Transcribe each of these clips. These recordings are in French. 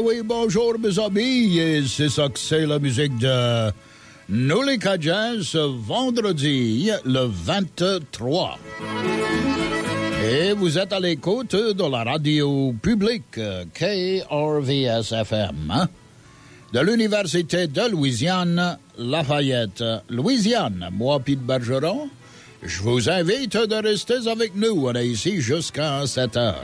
oui, bonjour mes amis, et c'est ça que c'est la musique de Nous les Cajuns ce vendredi, le 23. Et vous êtes à l'écoute de la radio publique KRVS-FM de l'Université de Louisiane, Lafayette, Louisiane. Moi, Pete Bergeron, je vous invite de rester avec nous. On est ici jusqu'à 7 heures.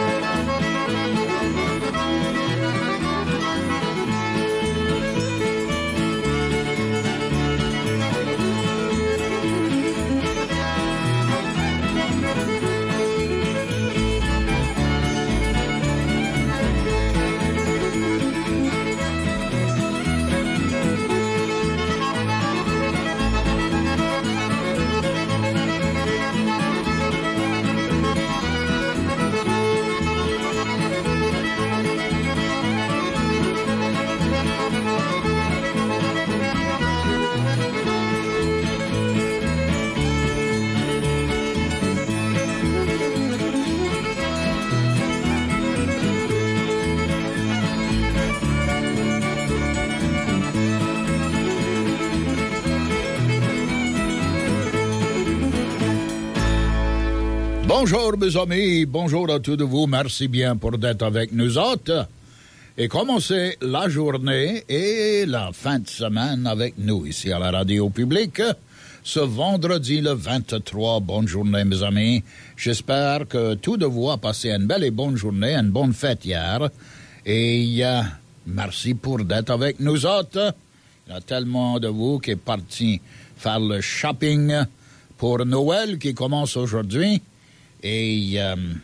Bonjour mes amis, bonjour à tous de vous, merci bien pour d'être avec nous autres et commencer la journée et la fin de semaine avec nous ici à la radio publique ce vendredi le 23. Bonne journée mes amis, j'espère que tout de vous a passé une belle et bonne journée, une bonne fête hier et merci pour d'être avec nous autres. Il y a tellement de vous qui est parti faire le shopping pour Noël qui commence aujourd'hui. Et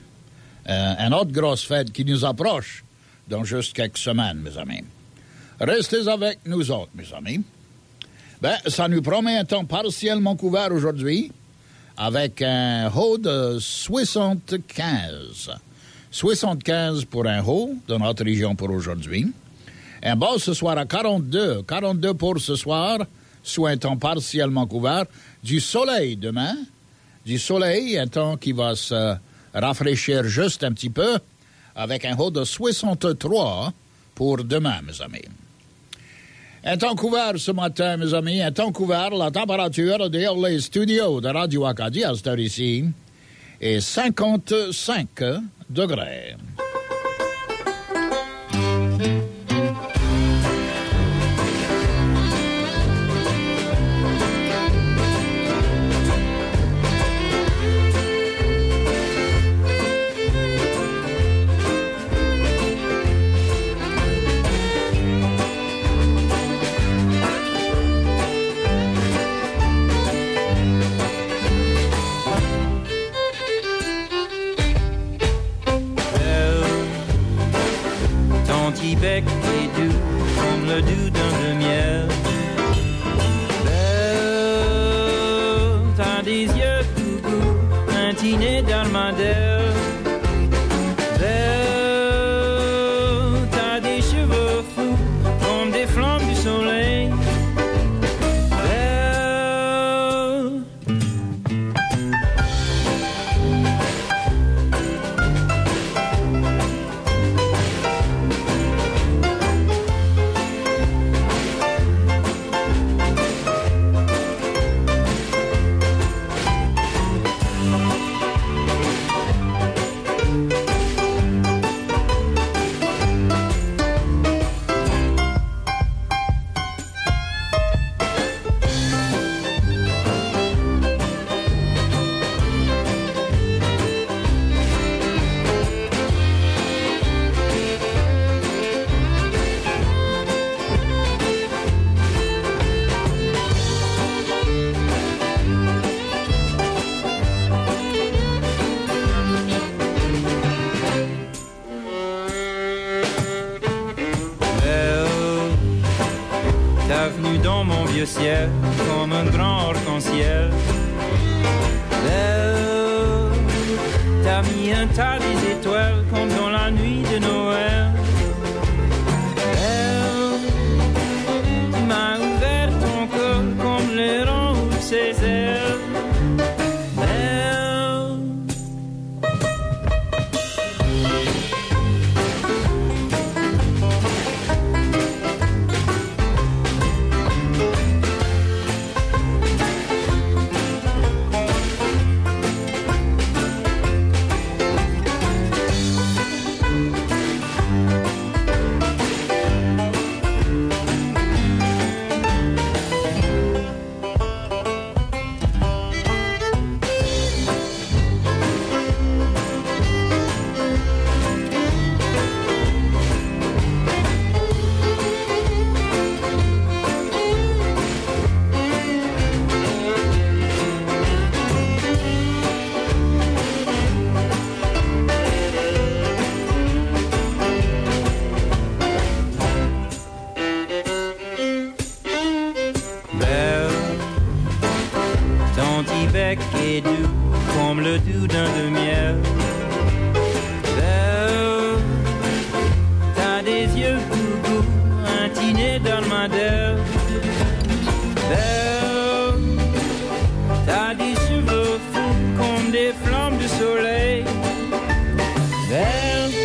une autre grosse fête qui nous approche dans juste quelques semaines, mes amis. Restez avec nous autres, mes amis. Ça nous promet un temps partiellement couvert aujourd'hui avec un haut de 75. 75 pour un haut dans notre région pour aujourd'hui. Un bas ce soir à 42. 42 pour ce soir, soit un temps partiellement couvert. Du soleil demain. Du soleil, un temps qui va se rafraîchir juste un petit peu, avec un haut de 63 pour demain, mes amis. Un temps couvert ce matin, mes amis, un temps couvert, la température dans les studios de Radio Acadie à cette heure ici est 55 degrés. Bec est doux comme le doux d'un miel. Belle, t'as des yeux doux, un tinet d'almadelle. Belle, t'as des cheveux fous comme des flammes du soleil. Belle. Ciel, comme un grand arc-en-ciel. Belle, t'as mis un tas des étoiles comme dans la nuit de Noël. Belle, tu m'as ouvert ton cœur comme l'héron ouvre ses ailes. Belle. le doudin de miel. Belle, t'as des yeux coucou, un tinet dalmadère. Belle, t'as des cheveux fous comme des flammes du soleil. Belle.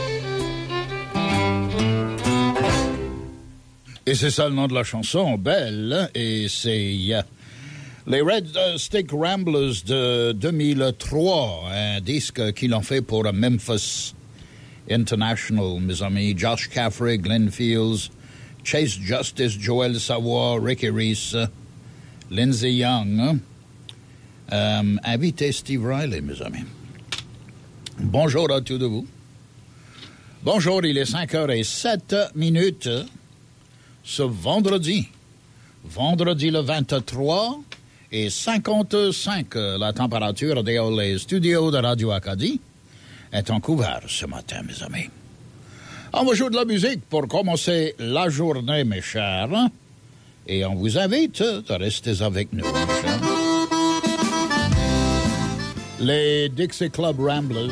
Et c'est ça le nom de la chanson, Belle, et c'est les Red Stick Ramblers de 2003, un disque qu'ils ont fait pour Memphis International, mes amis, Josh Caffrey, Glenn Fields, Chase Justice, Joel Savoy, Ricky Reese, Lindsey Young, invité Steve Riley, mes amis. Bonjour à tous de vous. Bonjour, il est 5h07 ce vendredi le 23 et 55, la température des studios de Radio Acadie est en couvert ce matin, mes amis. On va jouer de la musique pour commencer la journée, mes chers, et on vous invite à rester avec nous, mes chers. Les Dixie Club Ramblers.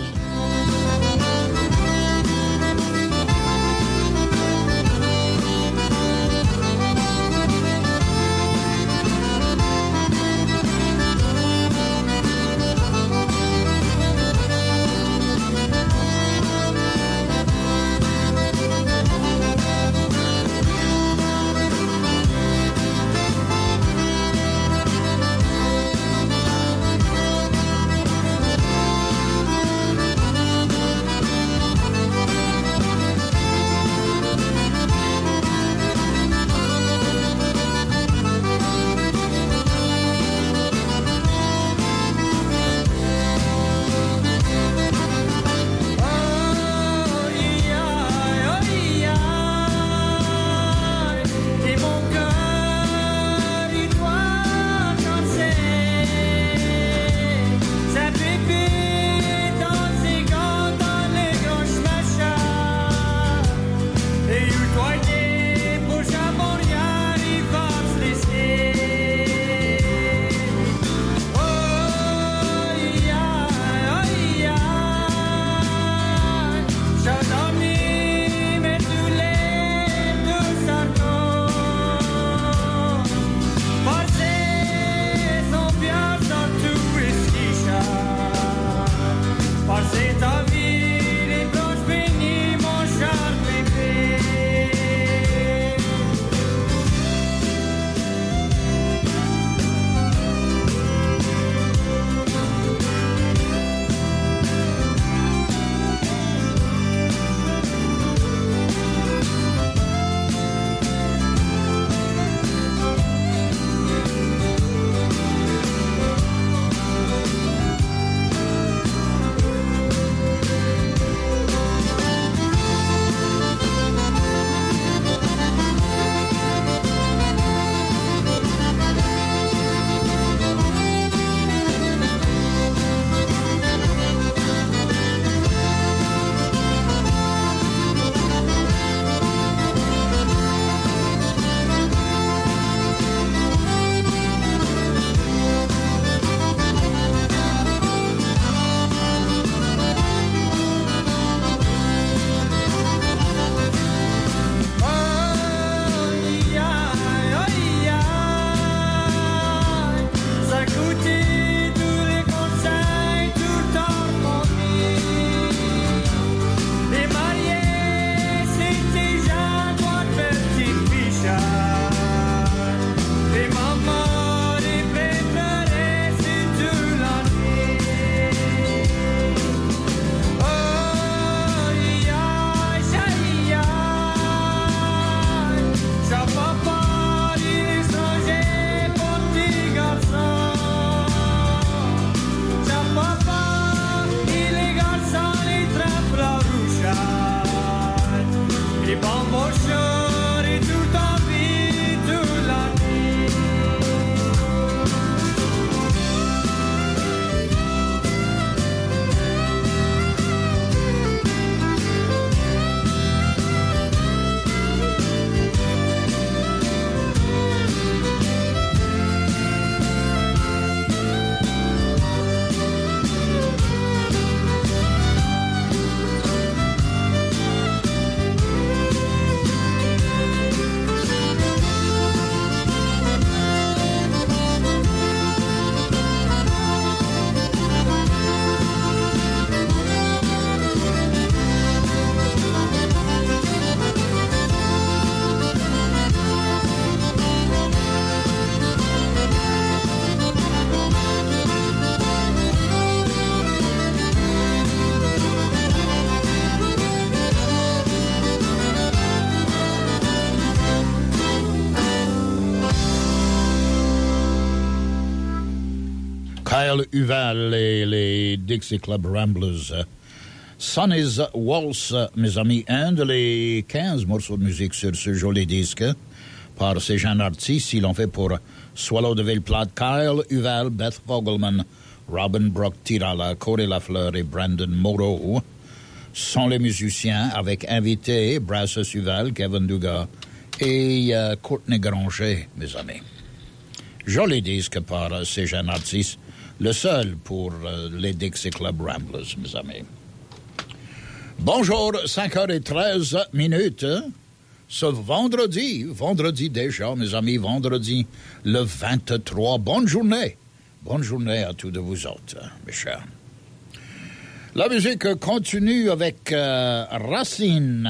Kyle Huval et les Dixie Club Ramblers. Sonny's Waltz, mes amis, un de les 15 morceaux de musique sur ce joli disque par ces jeunes artistes. Ils l'ont fait pour Swallow de Ville-Plate, Kyle Huval, Beth Vogelman, Robin Brock-Tirala, Corey Lafleur et Brandon Moreau sont les musiciens avec invités Brassus Huval, Kevin Dugas et Courtney Granger, mes amis. Joli disque par ces jeunes artistes, le seul pour les Dixie Club Ramblers, mes amis. Bonjour, 5h13 minutes. Ce vendredi déjà, mes amis, vendredi le 23. Bonne journée à tous de vous autres, mes chers. La musique continue avec Racine.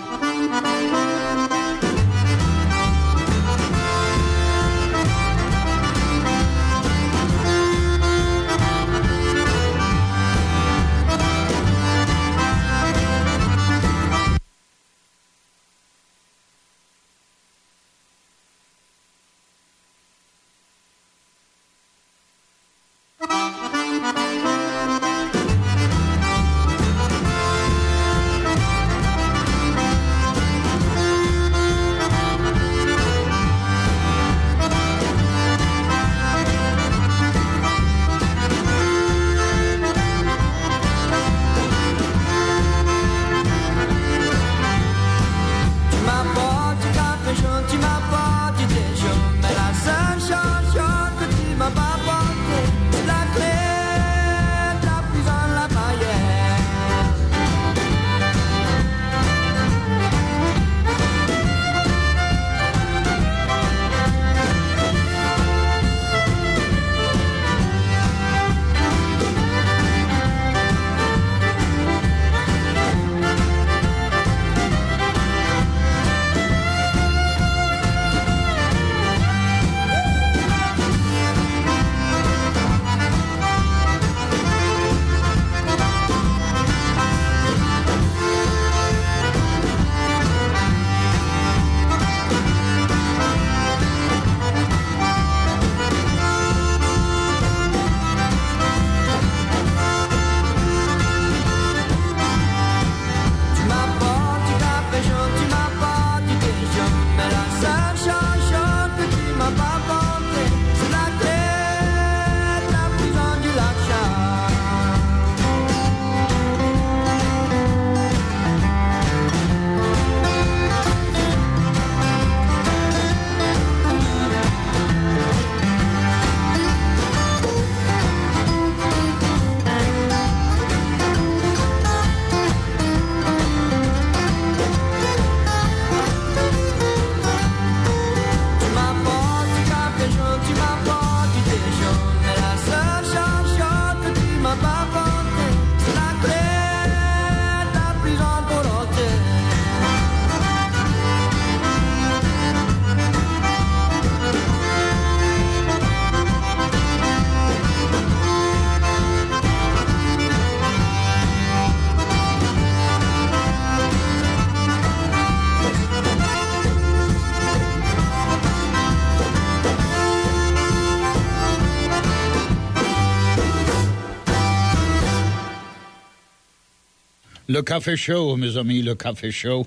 Le Café Show, mes amis, le Café Show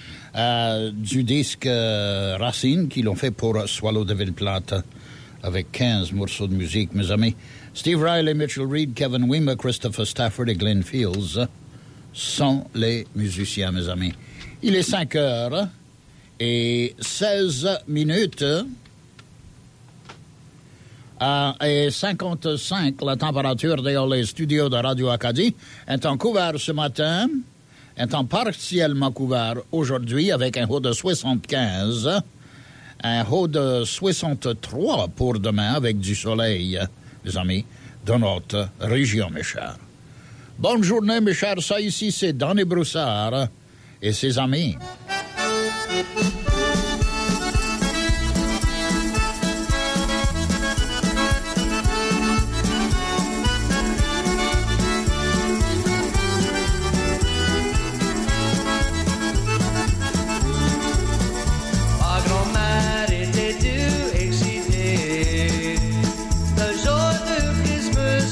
du disque Racine qu'ils l'ont fait pour Swallow de Ville-Plate avec 15 morceaux de musique, mes amis. Steve Riley, Mitchell Reed, Kevin Wimmer, Christopher Stafford et Glenn Fields sont les musiciens, mes amis. Il est 5h et 16 minutes et 55, la température dans les studios de Radio Acadie est en couvert ce matin, est en partiellement couvert aujourd'hui avec un haut de 75, un haut de 63 pour demain avec du soleil, mes amis, dans notre région, mes chers. Bonne journée, mes chers, ça ici c'est Danny Broussard et ses amis. Le jour de Christmas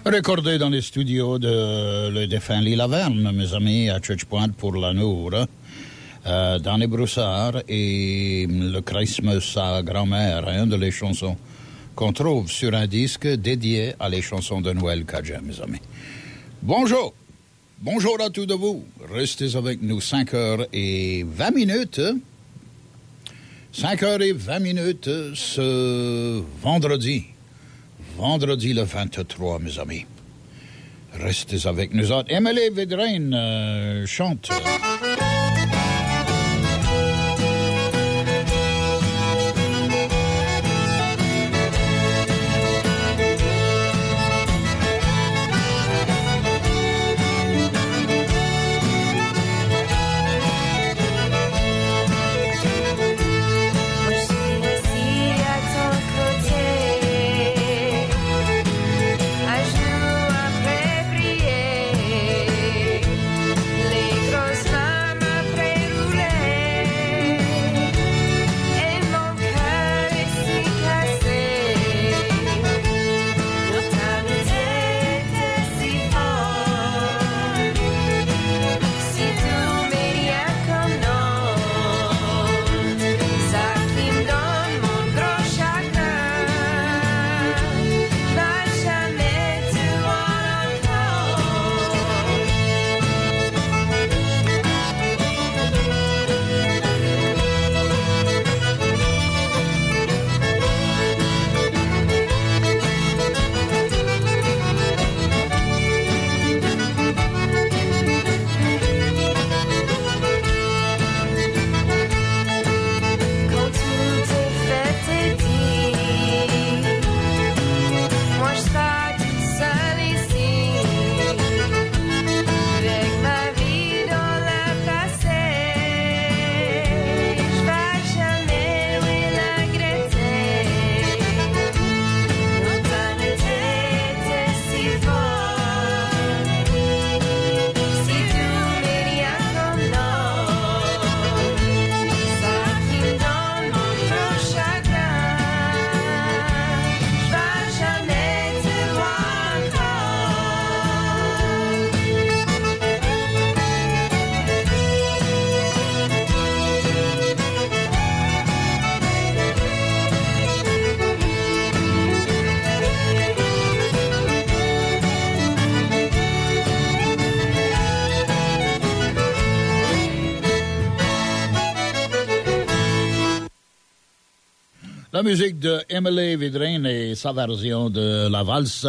Recordé dans les studios de le défunt Lee Laverne, mes amis, à Church-Pointe pour l'amour, dans les Broussards et le Christmas, sa grand-mère, de les chansons qu'on trouve sur un disque dédié à les chansons de Noël Cajun, mes amis. Bonjour à tous de vous. Restez avec nous 5h20. 5h20 ce vendredi le 23, mes amis. Restez avec nous autres. Emily Védraine chante. La musique de Emily Védraine et sa version de la valse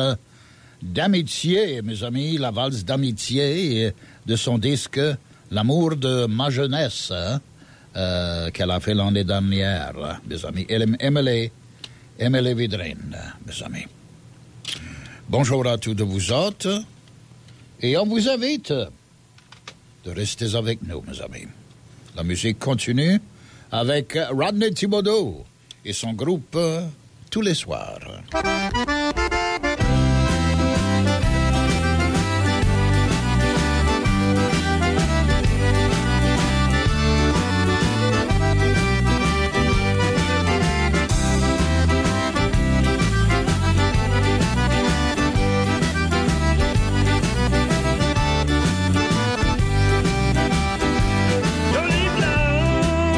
d'amitié, mes amis, la valse d'amitié de son disque L'amour de ma jeunesse, qu'elle a fait l'année dernière, mes amis. Emily Védraine, mes amis. Bonjour à tous de vous autres, et on vous invite de rester avec nous, mes amis. La musique continue avec Rodney Thibodeau et son groupe tous les soirs.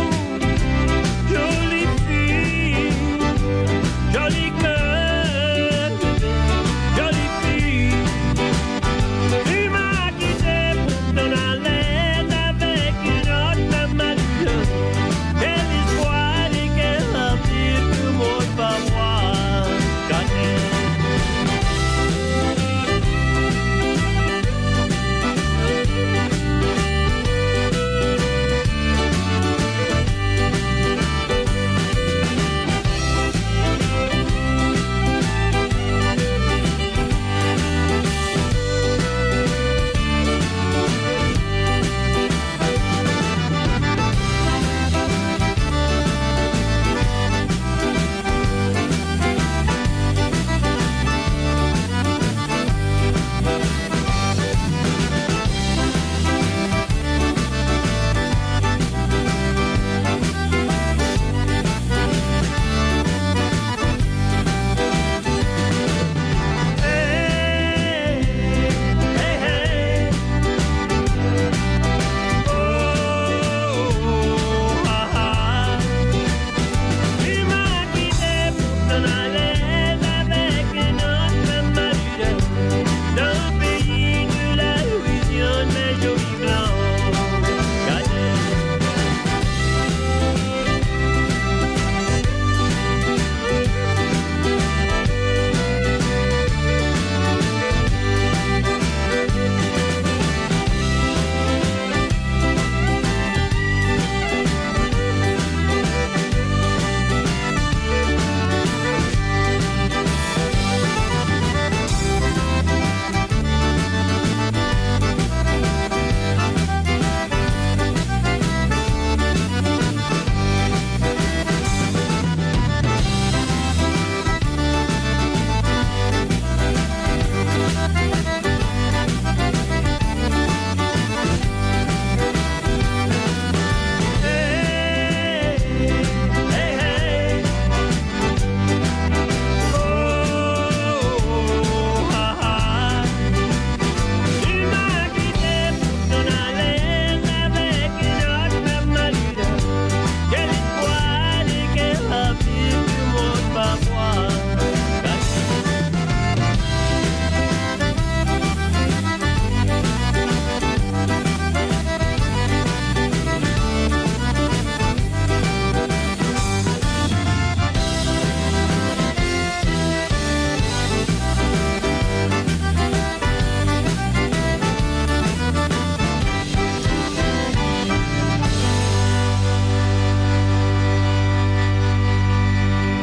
Jolie fille, jolie cœur.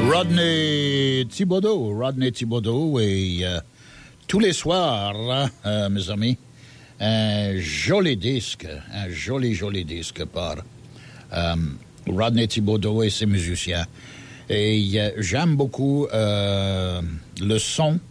Rodney Thibodeau, et tous les soirs, mes amis, un joli disque par Rodney Thibodeau et ses musiciens. Et j'aime beaucoup le son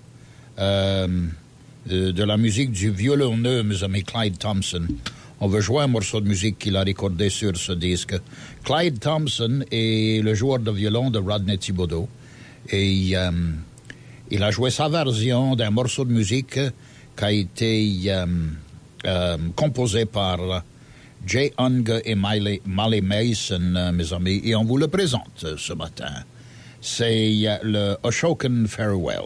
de la musique du violonneux, mes amis, Clyde Thompson. On veut jouer un morceau de musique qu'il a recordé sur ce disque. Clyde Thompson est le joueur de violon de Rodney Thibodeau. Et il a joué sa version d'un morceau de musique qui a été composé par Jay Unge et Molly Mason, mes amis. Et on vous le présente ce matin. C'est le Ashokan Farewell.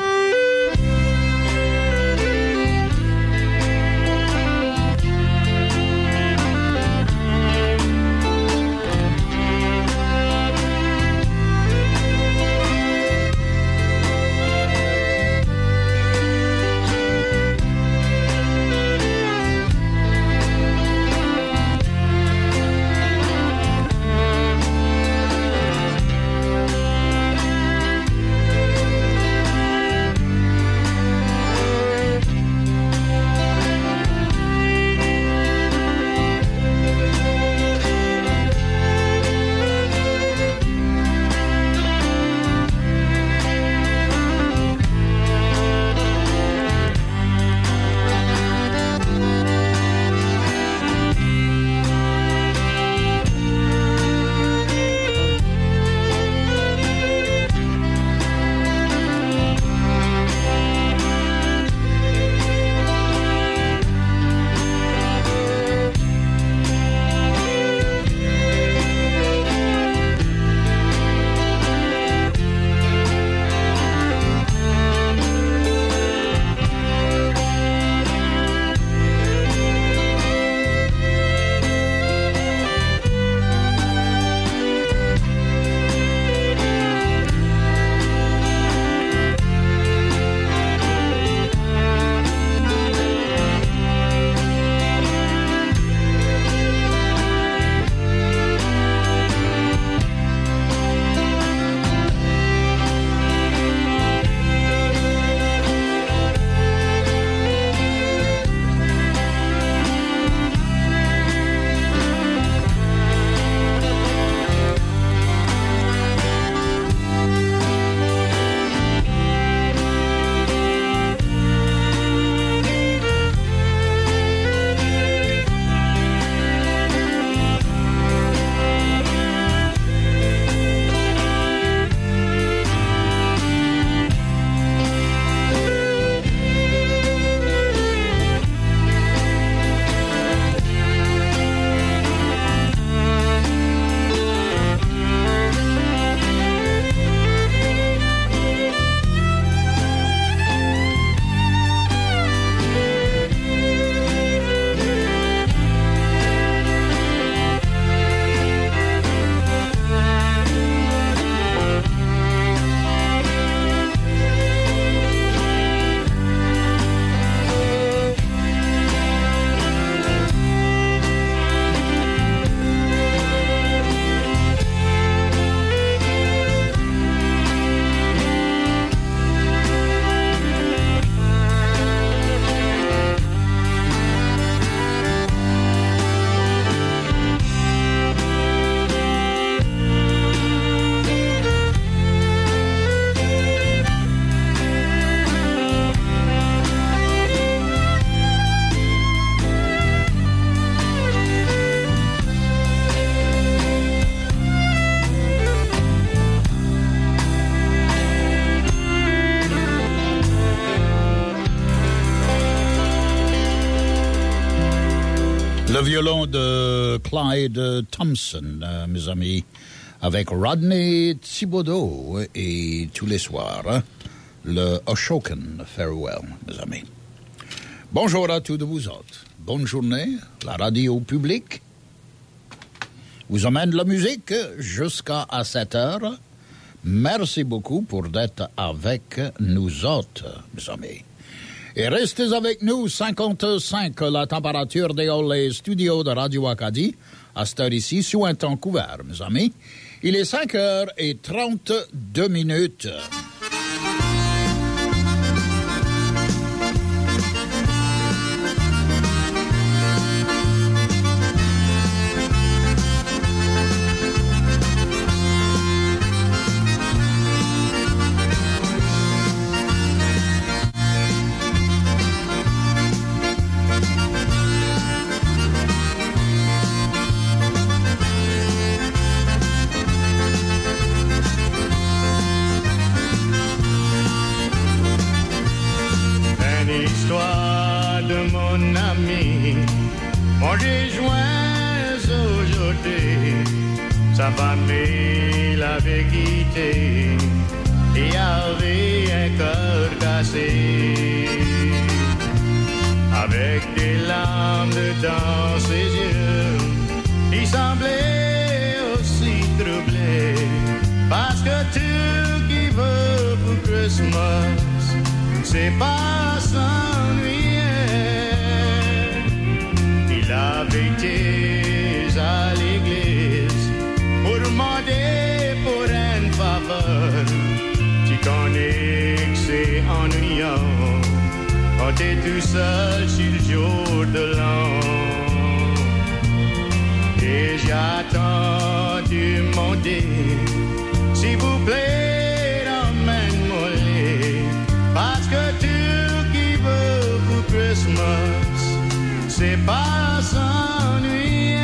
Le violon de Clyde Thompson, mes amis, avec Rodney Thibodeau et tous les soirs, le Ashokan Farewell, mes amis. Bonjour à tous de vous autres. Bonne journée. La radio publique vous emmène la musique jusqu'à 7 heures. Merci beaucoup pour d'être avec nous autres, mes amis. Et restez avec nous, 55, la température des studios de Radio Acadie, à cette heure-ci, sous un temps couvert, mes amis. Il est 5h32. Sa famille l'avait quitté et avait un cœur cassé. Avec des larmes dans ses yeux, il semblait aussi troublé. Parce que tout qui veut pour Christmas, c'est pas s'ennuyer. Il avait été à l'église pour demander pour une faveur. Tu connais que c'est ennuyant quand t'es tout seul sur le jour de l'an. Et j'attends de demander, s'il vous plaît, emmène-moi. Parce que tout qui veut pour Christmas, c'est pas s'ennuyer.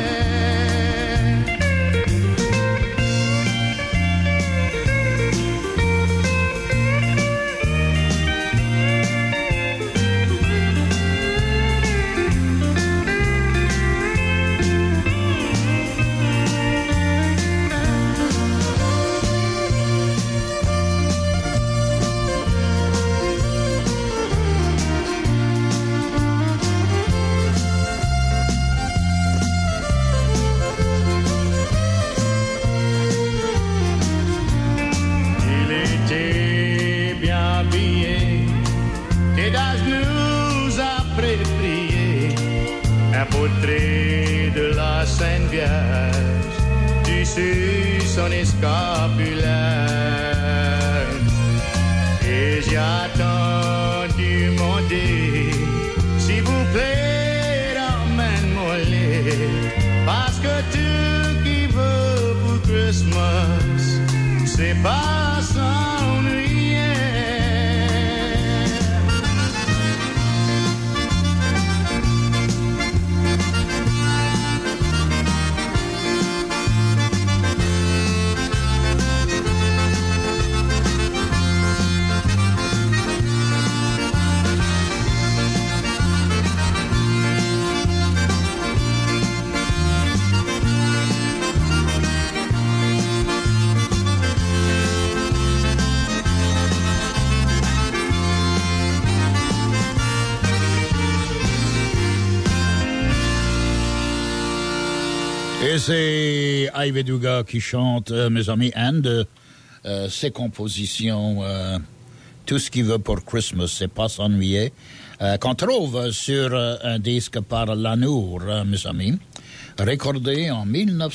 Portrait de la Sainte Vierge, dessus son escapulaire. Et j'attends de demander, s'il vous plaît, emmène-moi. Parce que tout qui veut pour Christmas, c'est pas s'ennuyer. Et c'est Ivy Dugas qui chante, mes amis, un de ses compositions, Tout ce qu'il veut pour Christmas, c'est pas s'ennuyer, qu'on trouve sur un disque par Lanour, mes amis, recordé en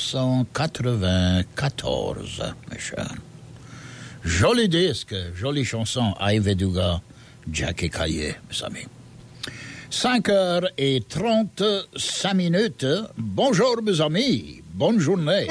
1994, mes chers. Joli disque, jolie chanson, Ivy Dugas, Jackie Caillé, mes amis. 5h35. Bonjour, mes amis. Bonne journée.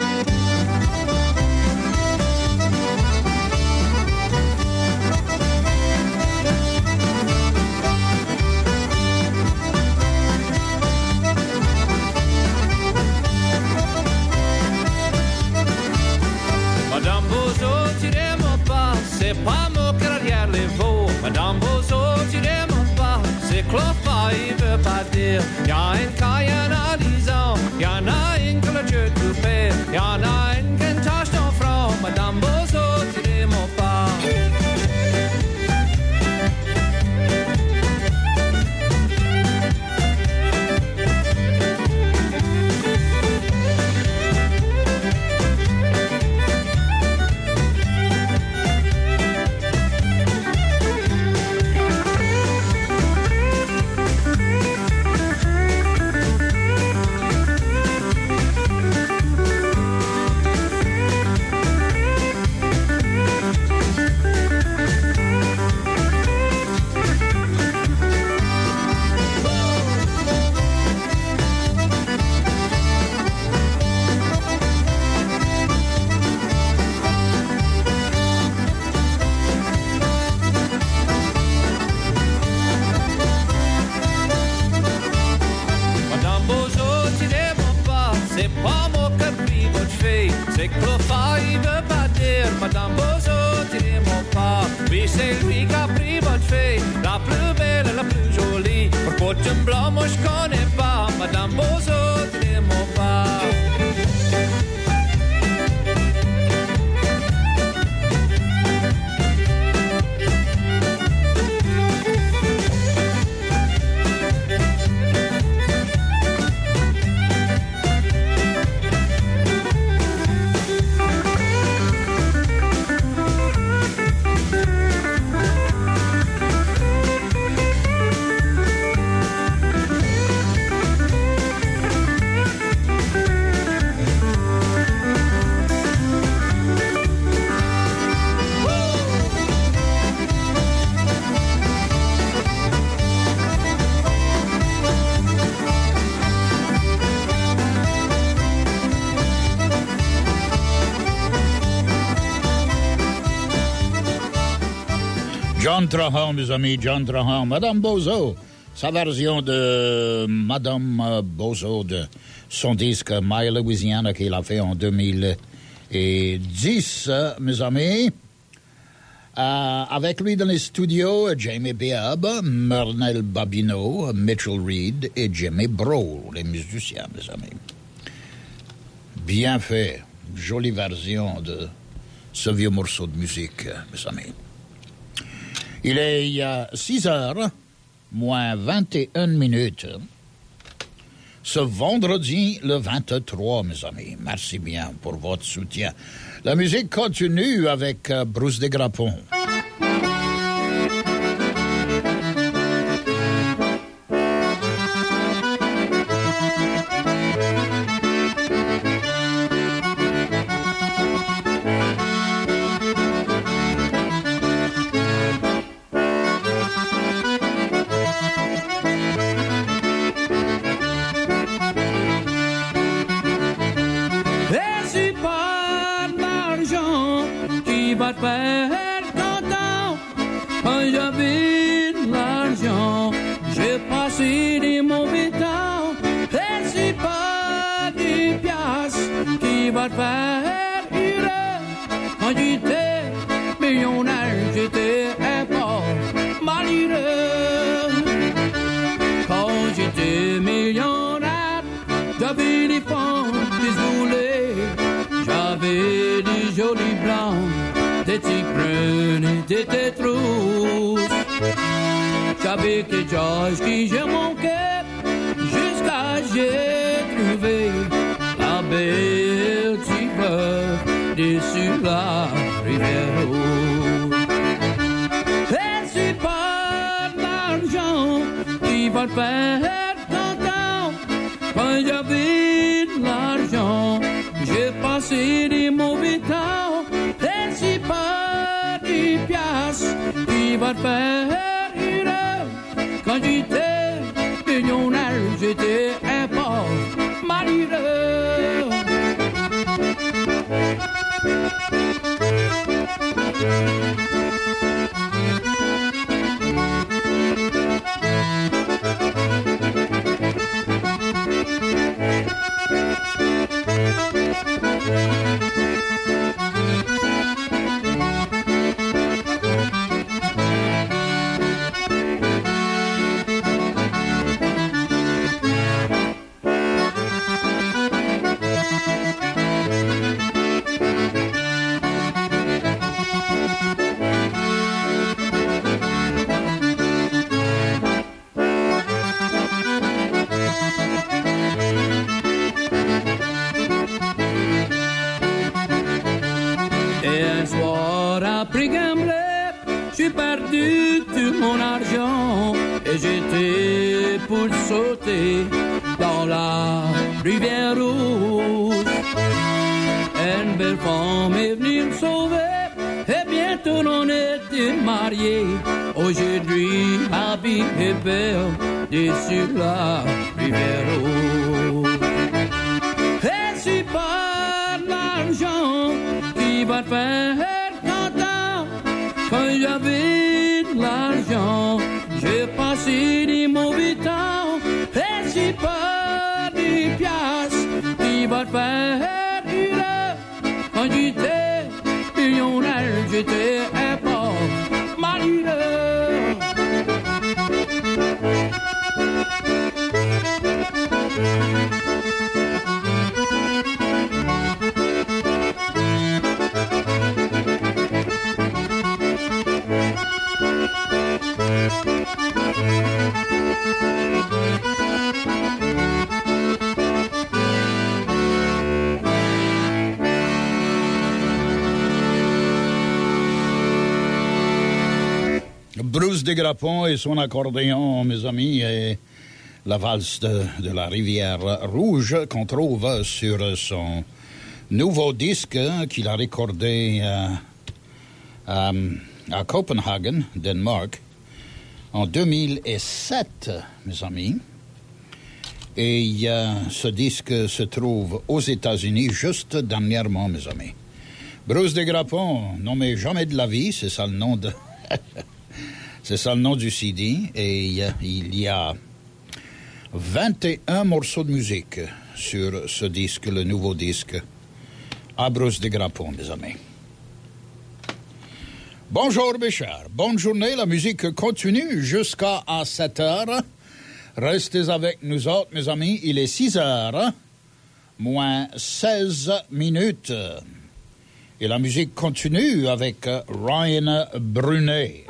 Madame Bozo, tirez-moi pas, c'est pas mon carrière les veaux. Madame Bozo, tirez-moi pas, c'est clopa, il veut pas dire. Y'a une Cayenne à 10 ans, y'en a une que le Dieu tout père, y'en a une qui tâche ton front. Madame Bozo, tirez-moi pas. fille, c'est que l'OFA, il veut pas dire Madame Bozo, tirez-moi pas. Oui, c'est lui qui a pris votre fille, la plus belle et la plus jolie. Pour costume blanc, moi je connais pas Madame Bozo, tirez-moi pas. John Trahan, mes amis, John Trahan. Madame Bozo, sa version de Madame Bozo de son disque My Louisiana qu'il a fait en 2010, mes amis. Avec lui dans les studios, Jamie Biab, Mernel Babineau, Mitchell Reed et Jimmy Bro, les musiciens, mes amis. Bien fait, jolie version de ce vieux morceau de musique, mes amis. Il est 6h, moins 21 minutes, ce vendredi le 23, mes amis. Merci bien pour votre soutien. La musique continue avec Bruce Desgrappons. Faire content quand j'avais de l'argent, j'ai passé des mauvais temps. Et c'est pas des piastres qui va te faire heureux. Quand j'étais millionnaire, j'étais un pauvre malheureux. Quand j'étais millionnaire, j'avais des femmes qui se voulaient, j'avais des jolis blancs, des petits bruns et des têtes rousses. J'avais quelque chose qui je manquais, jusqu'à j'ai trouvé la belle petite veuve dessus la rivière rouge. Et c'est pas de l'argent qui va te faire content. Quand j'avais de l'argent, j'ai passé des mauvais temps. Et c'est pas des piastres qui va te faire heureux. Quand j'étais millionnaire, j'étais un pauvre malheureux. Perdu tout mon argent et j'étais pour sauter dans la rivière rouge. Une belle femme est venue me sauver et bientôt on était mariés. Aujourd'hui, la vie est belle dessus la rivière rouge. Et c'est pas l'argent qui va te faire content. Quand j'avais de l'argent, j'ai passé des mauvais temps. Et c'est pas des piastres qui va te faire heureux. Bruce Desgrappons et son accordéon, mes amis, et la valse de la rivière Rouge qu'on trouve sur son nouveau disque qu'il a recordé à Copenhagen, Danemark, en 2007, mes amis. Et ce disque se trouve aux États-Unis juste dernièrement, mes amis. Bruce Desgrappons, nommé Jamais de la vie, c'est ça le nom de... c'est ça le nom du CD. Et il y a 21 morceaux de musique sur ce disque, le nouveau disque, à Bruce Desgrappons, mes amis. Bonjour, mes chers. Bonne journée. La musique continue jusqu'à 7 heures. Restez avec nous autres, mes amis. Il est 6 heures, moins 16 minutes. Et la musique continue avec Ryan Brunet.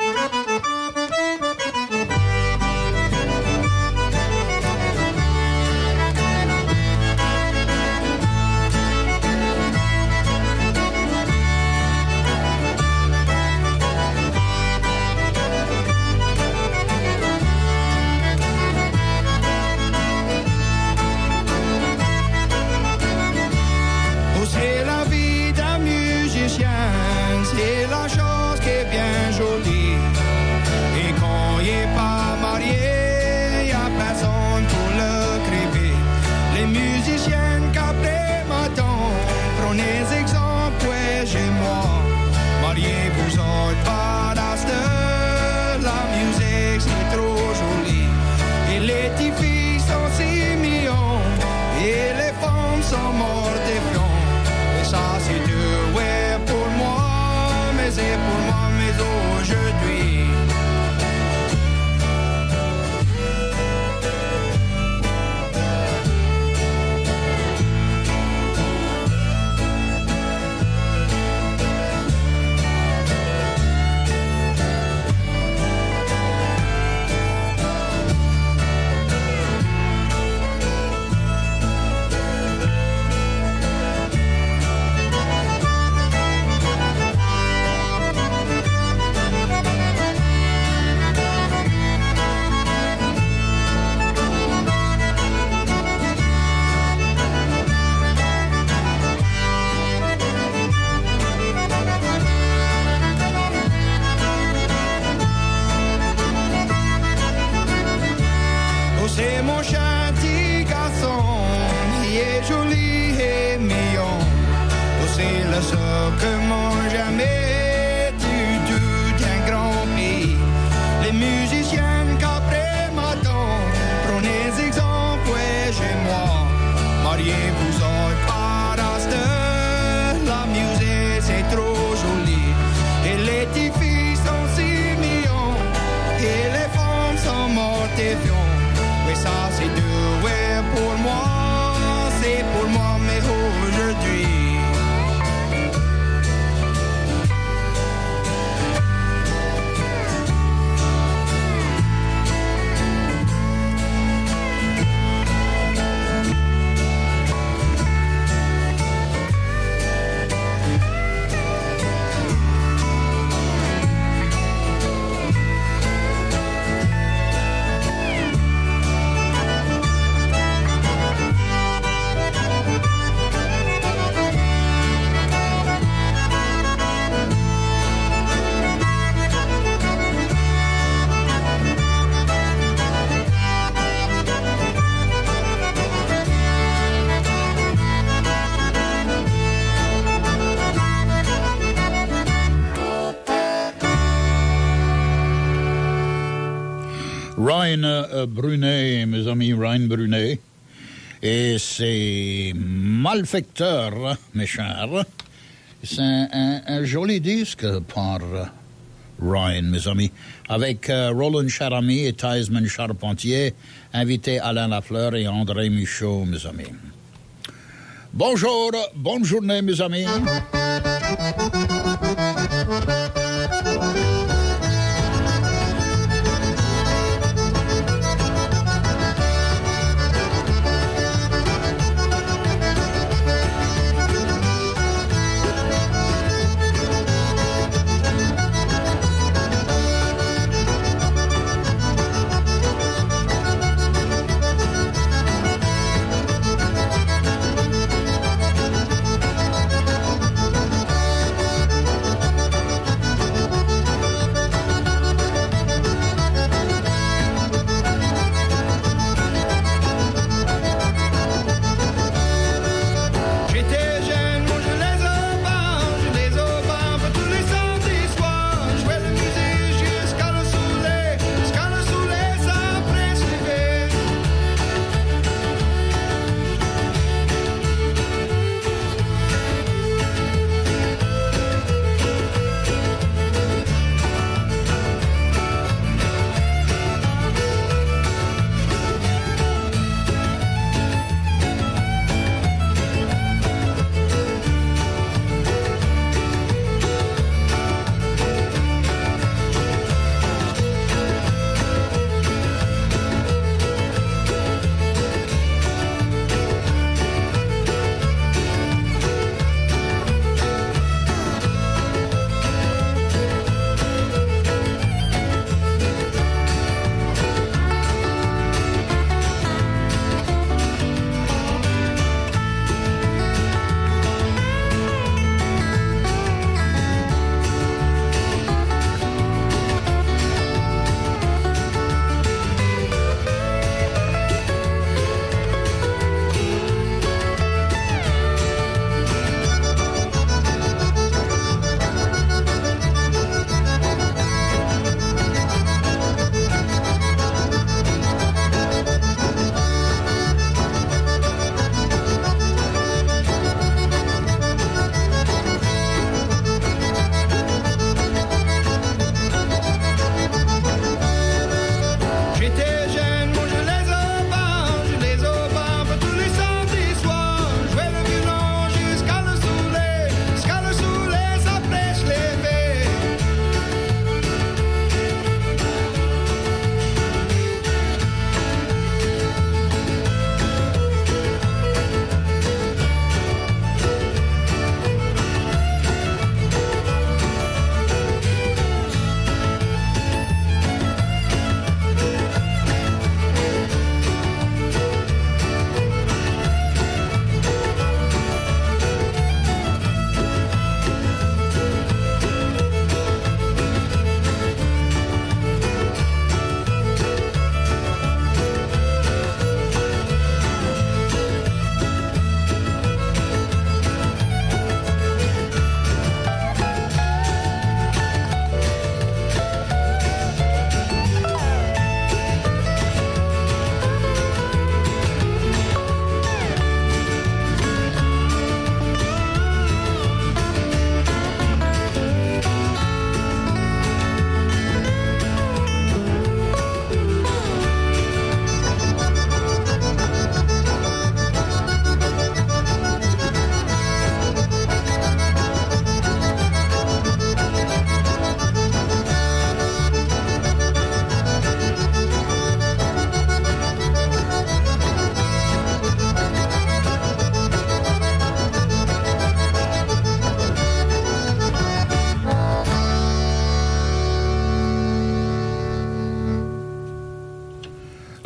C'est la chose qui est bien jolie. Et quand il n'est pas marié, il n'y a personne pour le créer. Les musiciennes qu'après m'attendent, prenez exemple, ouais, chez moi. Mariez-vous autres pas d'astre, la musique c'est trop joli. Et les petites filles sont si mignons, et les femmes sont mortes et fions. Et ça c'est deux, ouais, pour moi. C'est pour moi, mais aujourd'hui. C'est mon gentil garçon, il est joli et mignon. C'est le seul que mange jamais tout un grand pays. Les musiciennes qu'après m'attendent, prenez exemple, ouais, chez moi. Mariez-vous autres par astre, la musique c'est trop joli. Et les petites filles sont si mignons, et les femmes sont mortes et fions. Mais ça c'est deux, ouais, pour moi, c'est pour moi, mais aujourd'hui. Ryan Brunet, mes amis, Ryan Brunet, et ses malfaiteurs, mes chers. C'est un joli disque par Ryan, mes amis, avec Roland Charamy et Theismann Charpentier, invité Alain Lafleur et André Michaud, mes amis. Bonjour, bonne journée, mes amis.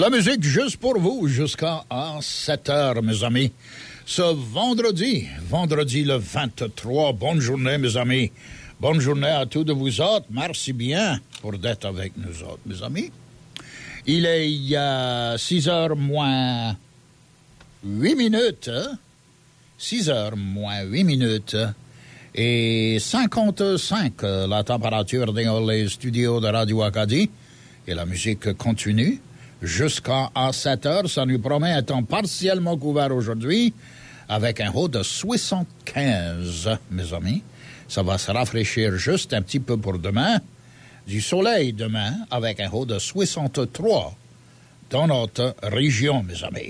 La musique juste pour vous jusqu'à 7 heures, mes amis. Ce vendredi le 23. Bonne journée, mes amis. Bonne journée à tous de vous autres. Merci bien pour d'être avec nous autres, mes amis. Il est 6 heures moins 8 minutes. 6 heures moins 8 minutes. Et 55, la température dans les studios de Radio Acadie. Et la musique continue jusqu'à 7 heures. Ça nous promet étant partiellement couvert aujourd'hui avec un haut de 75, mes amis. Ça va se rafraîchir juste un petit peu pour demain. Du soleil demain avec un haut de 63 dans notre région, mes amis.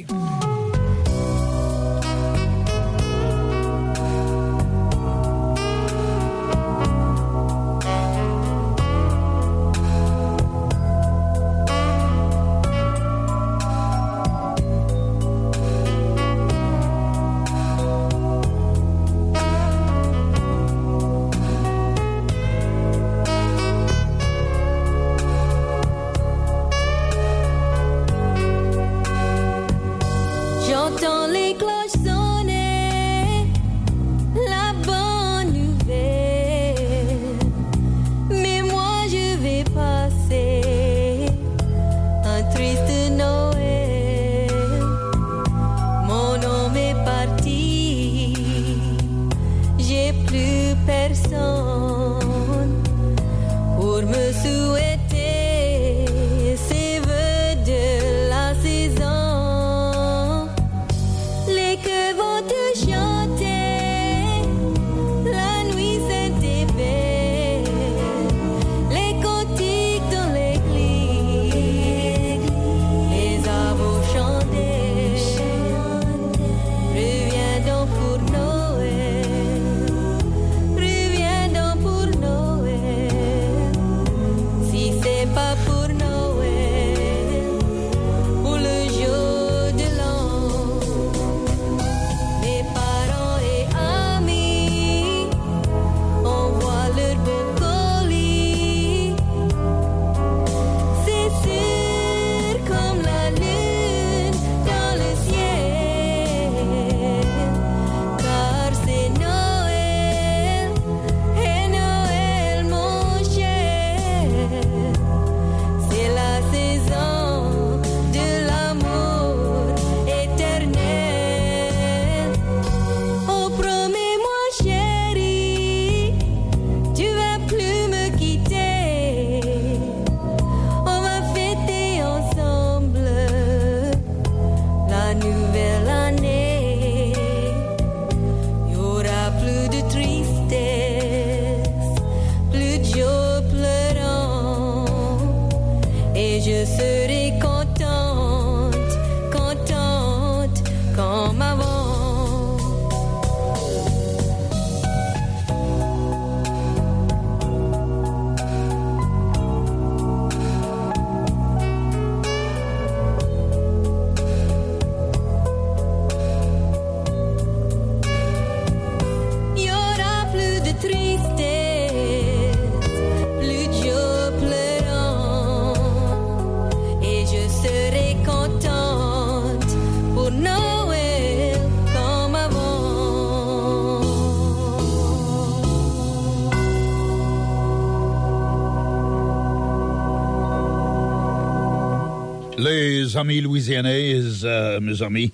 Les amis louisianais, mes amis,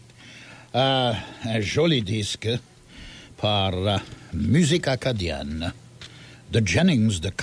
un joli disque par Musique acadienne de Jennings de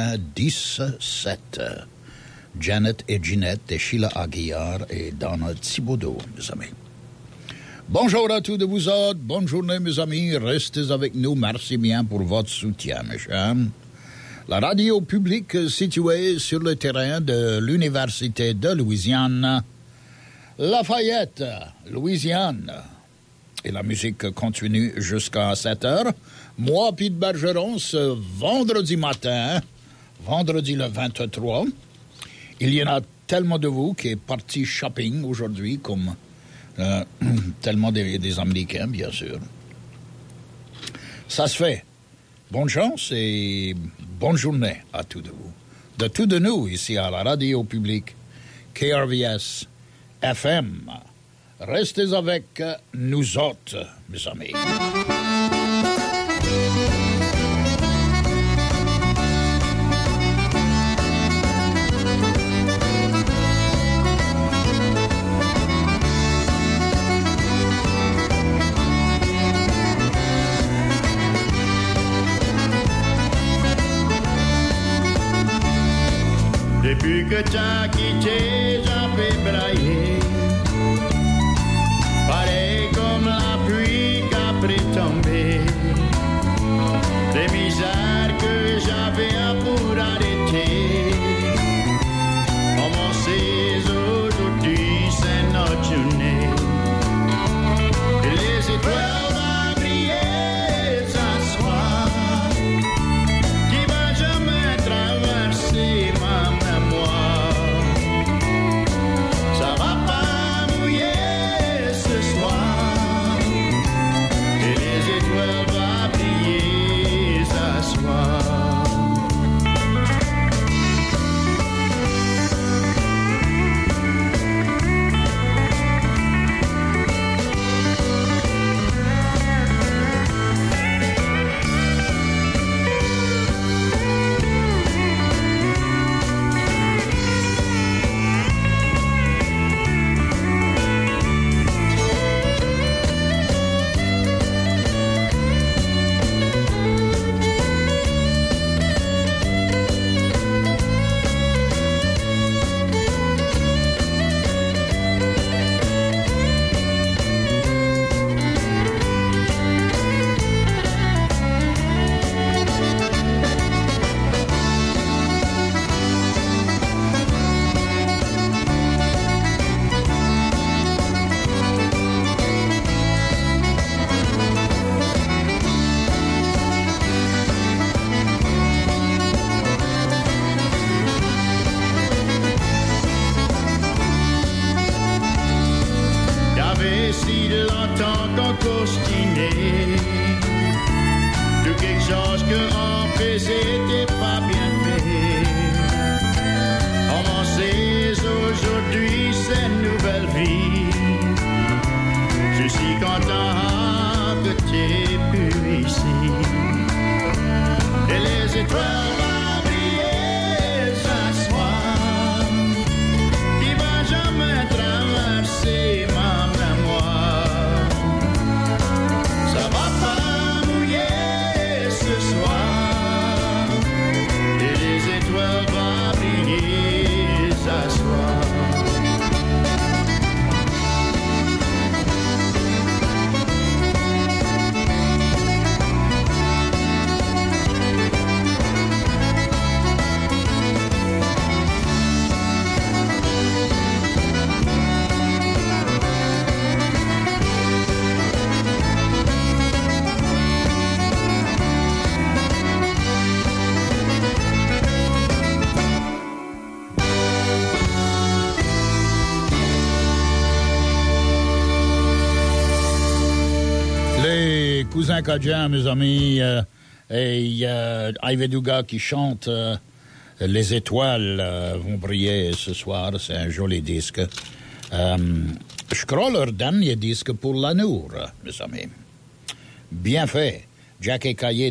97. Janet et Ginette et Sheila Aguiar et Donna Thibodeau, mes amis. Bonjour à tous de vous autres, bonne journée mes amis, restez avec nous, merci bien pour votre soutien, mes chers. La radio publique située sur le terrain de l'Université de Louisiane, Lafayette, Louisiane. Et la musique continue jusqu'à 7 heures. Moi, Pete Bergeron, ce vendredi matin, vendredi le 23, il y en a tellement de vous qui est parti shopping aujourd'hui, comme tellement des Américains, bien sûr. Ça se fait. Bonne chance et bonne journée à tous de vous. De tous de nous, ici à la radio publique, KRVS FM. Restez avec nous autres, mes amis. Depuis que t'as quitté, j'avais braillé, pareil comme la pluie qu'après tomber. Les misères que j'avais à pour arrêter, commencez aujourd'hui, c'est notre journée. Et les étoiles vont briller ce soir, qui va jamais traverser ma mémoire. Ça va pas mouiller ce soir, et les étoiles vont briller ce soir. Y'avait si longtemps qu'on costinait de quelque chose qu'on faisait n'était pas bien fait. Commencez aujourd'hui cette nouvelle vie. Je suis content que t'aies pu ici. Et les étoiles vont briller ce soir, qui va jamais traverser ma mémoire. Ça va pas mouiller ce soir, et les étoiles vont briller ce soir. Les cousins Cajun, mes amis, et Ivy Dugas qui chante Les étoiles vont briller ce soir. C'est un joli disque. Je crois leur dernier disque pour l'amour, mes amis. Bien fait. Jack et Caillé